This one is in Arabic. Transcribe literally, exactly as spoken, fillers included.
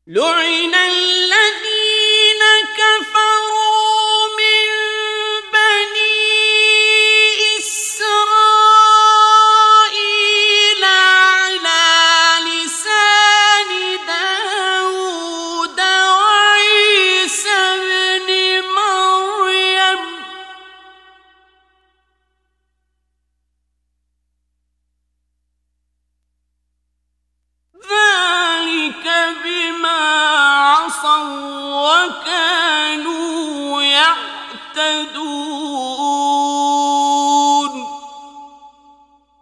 لعن الذين كفروا من بني إسرائيل على لسان داود وعيسى ابن مريم ذلك بما عصوا وكانوا